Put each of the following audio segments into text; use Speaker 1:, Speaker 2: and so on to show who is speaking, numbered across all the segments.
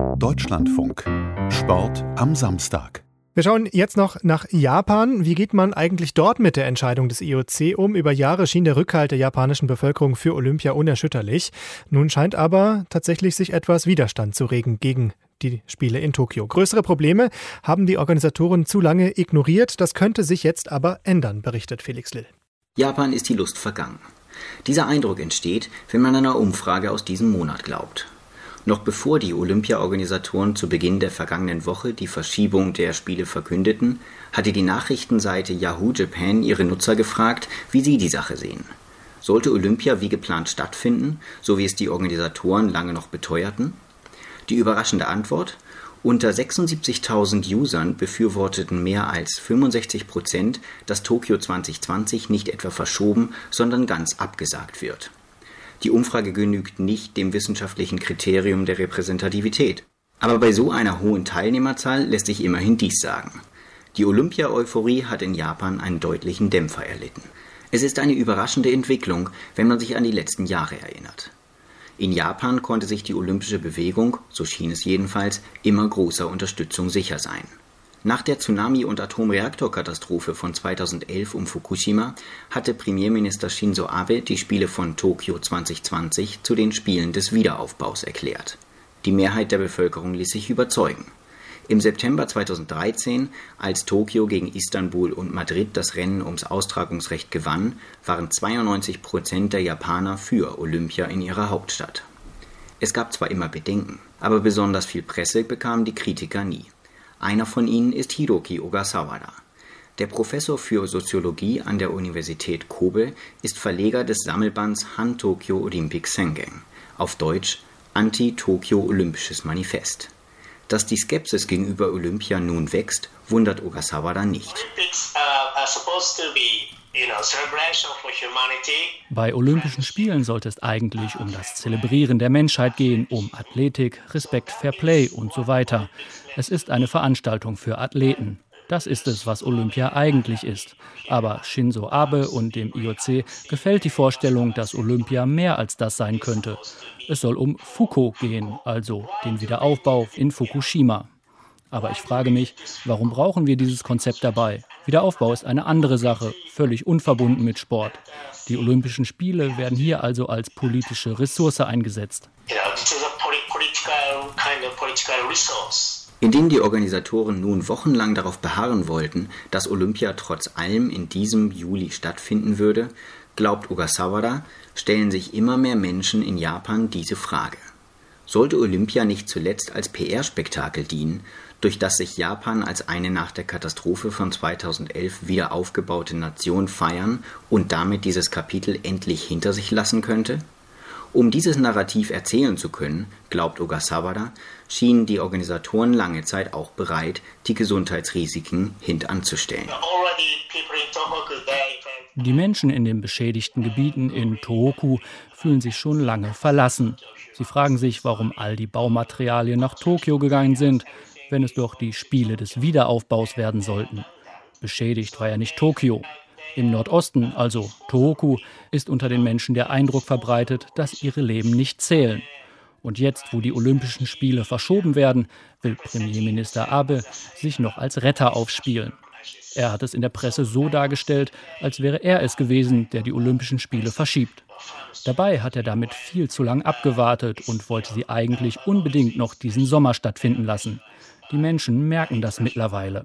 Speaker 1: Deutschlandfunk. Sport am Samstag.
Speaker 2: Wir schauen jetzt noch nach Japan. Wie geht man eigentlich dort mit der Entscheidung des IOC um? Über Jahre schien der Rückhalt der japanischen Bevölkerung für Olympia unerschütterlich. Nun scheint aber tatsächlich sich etwas Widerstand zu regen gegen die Spiele in Tokio. Größere Probleme haben die Organisatoren zu lange ignoriert. Das könnte sich jetzt aber ändern, berichtet Felix Lill.
Speaker 3: Japan ist die Lust vergangen. Dieser Eindruck entsteht, wenn man einer Umfrage aus diesem Monat glaubt. Noch bevor die Olympia-Organisatoren zu Beginn der vergangenen Woche die Verschiebung der Spiele verkündeten, hatte die Nachrichtenseite Yahoo Japan ihre Nutzer gefragt, wie sie die Sache sehen. Sollte Olympia wie geplant stattfinden, so wie es die Organisatoren lange noch beteuerten? Die überraschende Antwort: Unter 76.000 Usern befürworteten mehr als 65%, dass Tokio 2020 nicht etwa verschoben, sondern ganz abgesagt wird. Die Umfrage genügt nicht dem wissenschaftlichen Kriterium der Repräsentativität. Aber bei so einer hohen Teilnehmerzahl lässt sich immerhin dies sagen: Die Olympia-Euphorie hat in Japan einen deutlichen Dämpfer erlitten. Es ist eine überraschende Entwicklung, wenn man sich an die letzten Jahre erinnert. In Japan konnte sich die olympische Bewegung, so schien es jedenfalls, immer großer Unterstützung sicher sein. Nach der Tsunami- und Atomreaktorkatastrophe von 2011 um Fukushima hatte Premierminister Shinzo Abe die Spiele von Tokio 2020 zu den Spielen des Wiederaufbaus erklärt. Die Mehrheit der Bevölkerung ließ sich überzeugen. Im September 2013, als Tokio gegen Istanbul und Madrid das Rennen ums Austragungsrecht gewann, waren 92% der Japaner für Olympia in ihrer Hauptstadt. Es gab zwar immer Bedenken, aber besonders viel Presse bekamen die Kritiker nie. Einer von ihnen ist Hiroki Ogasawara. Der Professor für Soziologie an der Universität Kobe ist Verleger des Sammelbands Han-Tokyo Olympic Sengen, auf Deutsch Anti-Tokyo Olympisches Manifest. Dass die Skepsis gegenüber Olympia nun wächst, wundert Ogasawara nicht.
Speaker 4: Bei Olympischen Spielen sollte es eigentlich um das Zelebrieren der Menschheit gehen, um Athletik, Respekt, Fairplay und so weiter. Es ist eine Veranstaltung für Athleten. Das ist es, was Olympia eigentlich ist. Aber Shinzo Abe und dem IOC gefällt die Vorstellung, dass Olympia mehr als das sein könnte. Es soll um Fuko gehen, also den Wiederaufbau in Fukushima. Aber ich frage mich, warum brauchen wir dieses Konzept dabei? Wiederaufbau ist eine andere Sache, völlig unverbunden mit Sport. Die Olympischen Spiele werden hier also als politische Ressource eingesetzt.
Speaker 3: Indem die Organisatoren nun wochenlang darauf beharren wollten, dass Olympia trotz allem in diesem Juli stattfinden würde, glaubt Ogasawara, stellen sich immer mehr Menschen in Japan diese Frage. Sollte Olympia nicht zuletzt als PR-Spektakel dienen, durch das sich Japan als eine nach der Katastrophe von 2011 wieder aufgebaute Nation feiern und damit dieses Kapitel endlich hinter sich lassen könnte? Um dieses Narrativ erzählen zu können, glaubt Ogasawara, schienen die Organisatoren lange Zeit auch bereit, die Gesundheitsrisiken hintanzustellen.
Speaker 4: Die Menschen in den beschädigten Gebieten in Tohoku fühlen sich schon lange verlassen. Sie fragen sich, warum all die Baumaterialien nach Tokio gegangen sind, wenn es doch die Spiele des Wiederaufbaus werden sollten. Beschädigt war ja nicht Tokio. Im Nordosten, also Tohoku, ist unter den Menschen der Eindruck verbreitet, dass ihre Leben nicht zählen. Und jetzt, wo die Olympischen Spiele verschoben werden, will Premierminister Abe sich noch als Retter aufspielen. Er hat es in der Presse so dargestellt, als wäre er es gewesen, der die Olympischen Spiele verschiebt. Dabei hat er damit viel zu lang abgewartet und wollte sie eigentlich unbedingt noch diesen Sommer stattfinden lassen. Die Menschen merken das mittlerweile.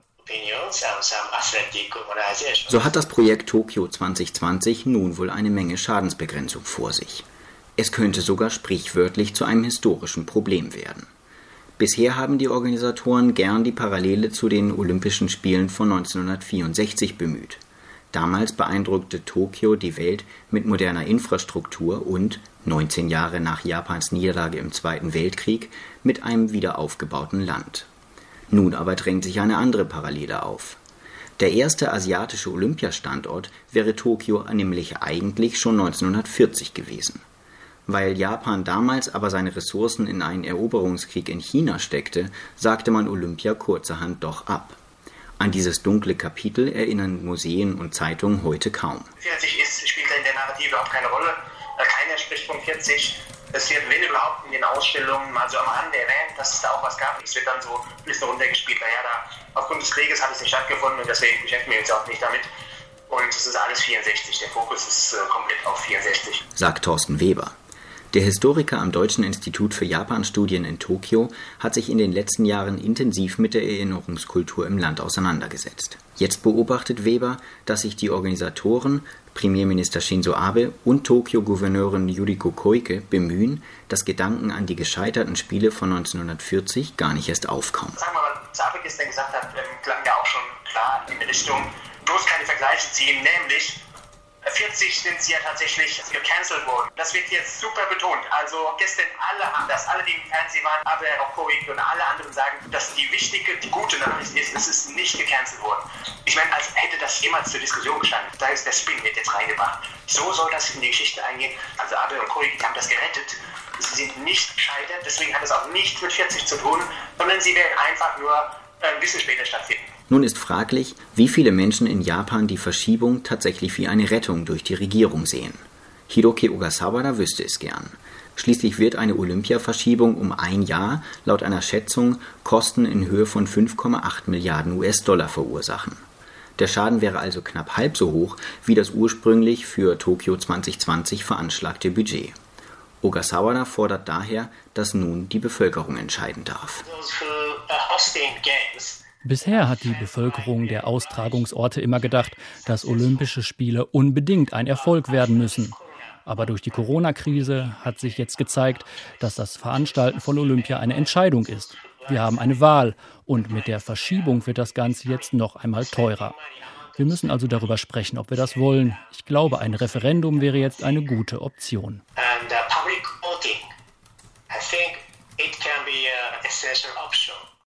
Speaker 3: So hat das Projekt Tokio 2020 nun wohl eine Menge Schadensbegrenzung vor sich. Es könnte sogar sprichwörtlich zu einem historischen Problem werden. Bisher haben die Organisatoren gern die Parallele zu den Olympischen Spielen von 1964 bemüht. Damals beeindruckte Tokio die Welt mit moderner Infrastruktur und, 19 Jahre nach Japans Niederlage im Zweiten Weltkrieg, mit einem wiederaufgebauten Land. Nun aber drängt sich eine andere Parallele auf. Der erste asiatische Olympiastandort wäre Tokio nämlich eigentlich schon 1940 gewesen. Weil Japan damals aber seine Ressourcen in einen Eroberungskrieg in China steckte, sagte man Olympia kurzerhand doch ab. An dieses dunkle Kapitel erinnern Museen und Zeitungen heute kaum.
Speaker 5: 40 spielt in der Narrative überhaupt keine Rolle. Keiner spricht von 40. Es wird, wenn überhaupt, in den Ausstellungen mal so am Rande erwähnt, dass es da auch was gab. Es wird dann so ein bisschen runtergespielt. Aufgrund des Krieges hat es nicht stattgefunden und deswegen beschäftigen wir uns auch nicht damit. Und es ist alles 64. Der Fokus ist komplett auf 64.
Speaker 3: Sagt Thorsten Weber. Der Historiker am Deutschen Institut für Japanstudien in Tokio hat sich in den letzten Jahren intensiv mit der Erinnerungskultur im Land auseinandergesetzt. Jetzt beobachtet Weber, dass sich die Organisatoren, Premierminister Shinzo Abe und Tokio-Gouverneurin Yuriko Koike bemühen, dass Gedanken an die gescheiterten Spiele von 1940 gar nicht erst aufkommen.
Speaker 5: Sagen wir mal, was Abe gestern gesagt hat, klang ja auch schon klar in die Richtung, bloß keine Vergleiche ziehen, nämlich 40 sind sie ja tatsächlich gecancelt worden. Das wird jetzt super betont. Also gestern alle haben das, alle, die im Fernsehen waren, aber auch Koike und alle anderen sagen, dass die gute Nachricht ist, es ist nicht gecancelt worden. Ich meine, als hätte das jemals zur Diskussion gestanden. Da ist der Spin wird jetzt reingebracht. So soll das in die Geschichte eingehen. Also Abe und Koike haben das gerettet. Sie sind nicht gescheitert, deswegen hat es auch nichts mit 40 zu tun, sondern sie werden einfach nur ein bisschen später stattfinden.
Speaker 3: Nun ist fraglich, wie viele Menschen in Japan die Verschiebung tatsächlich wie eine Rettung durch die Regierung sehen. Hiroki Ogasawara wüsste es gern. Schließlich wird eine Olympiaverschiebung um ein Jahr laut einer Schätzung Kosten in Höhe von 5,8 Milliarden US-Dollar verursachen. Der Schaden wäre also knapp halb so hoch wie das ursprünglich für Tokio 2020 veranschlagte Budget. Ogasawara fordert daher, dass nun die Bevölkerung entscheiden darf.
Speaker 4: Bisher hat die Bevölkerung der Austragungsorte immer gedacht, dass Olympische Spiele unbedingt ein Erfolg werden müssen. Aber durch die Corona-Krise hat sich jetzt gezeigt, dass das Veranstalten von Olympia eine Entscheidung ist. Wir haben eine Wahl und mit der Verschiebung wird das Ganze jetzt noch einmal teurer. Wir müssen also darüber sprechen, ob wir das wollen. Ich glaube, ein Referendum wäre jetzt eine gute Option.
Speaker 5: And public voting, I think it can be an essential option.